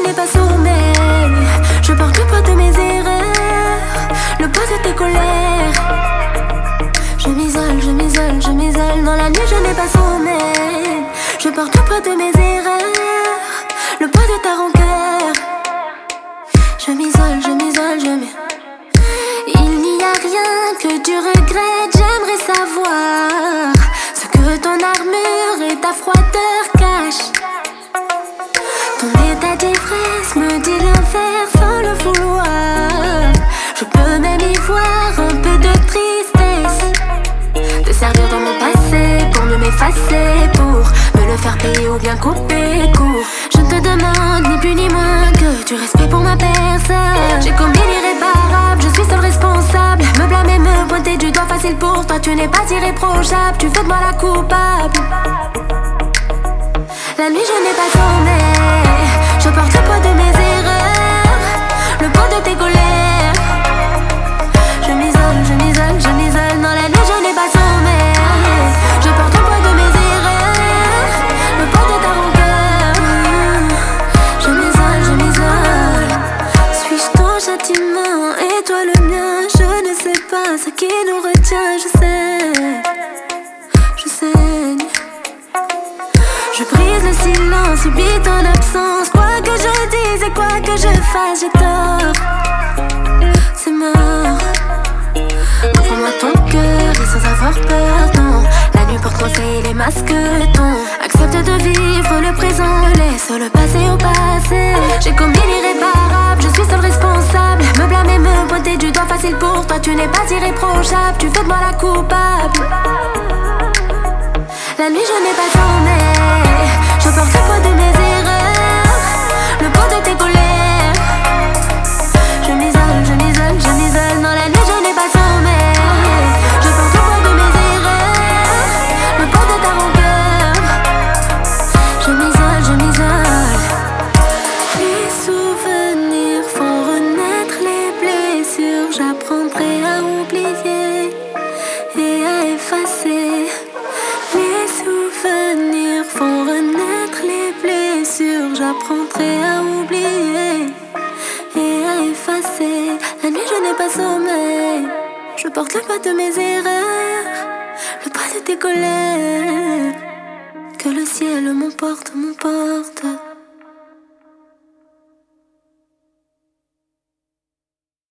je n'ai pas sommeil. Je porte le poids de mes erreurs, le poids de tes colères. Je m'isole, je m'isole, je m'isole. Dans la nuit je n'ai pas sommeil. Je porte le poids de mes erreurs, le poids de ta rancœur. Je m'isole, je m'isole, je m'isole. Il n'y a rien que tu regrettes. J'aimerais savoir ce que ton armure et ta froideur cachent. Ton état d'ivresse me dit l'enfer sans le vouloir. Je peux même y voir un peu de tristesse. Te servir dans mon passé pour mieux m'effacer, pour me le faire payer ou bien couper court. Je ne te demande ni plus ni moins que du respect pour ma personne. J'ai commis l'irréparable, je suis seul responsable. Me blâmer, me pointer du doigt, facile pour toi. Tu n'es pas irréprochable, tu fais de moi la coupable. La nuit je n'ai pas sommeil. Je porte le poids de mes erreurs, le poids de tes colères. Je m'isole, je m'isole, je m'isole. Dans la nuit je n'ai pas sommeil. Je porte le poids de mes erreurs, le poids de ta rancœur. Je m'isole, je m'isole. Suis-je ton châtiment et toi le mien? Je ne sais pas ce qui nous retient. Je sais, je saigne. Je brise le silence, subis ton absence. Quoi que je dise et quoi que je fasse, j'ai tort. C'est mort. Ouvre-moi ton cœur et sans avoir peur, non. La nuit pour conseiller les masquetons. Accepte de vivre le présent, laisse le passé au passé. J'ai commis l'irréparable, je suis seul responsable. Me blâmer, me pointer du doigt, facile pour toi. Tu n'es pas irréprochable, tu fais de moi la coupable. La nuit je n'ai pas sommeil. Je porte le poids de mes erreurs, le poids de tes colères. Je m'isole, je m'isole, je m'isole. Dans la nuit je n'ai pas sommeil. Je porte le poids de mes erreurs, le poids de ta rancœur. Je m'isole, je m'isole. Les souvenirs font renaître les blessures. J'apprendrai à oublier et à effacer. Les souvenirs font renaître les blessures. J'apprendrai à oublier et à effacer. La nuit je n'ai pas sommeil. Je porte le poids de mes erreurs, le poids de tes colères. Que le ciel m'emporte, m'emporte.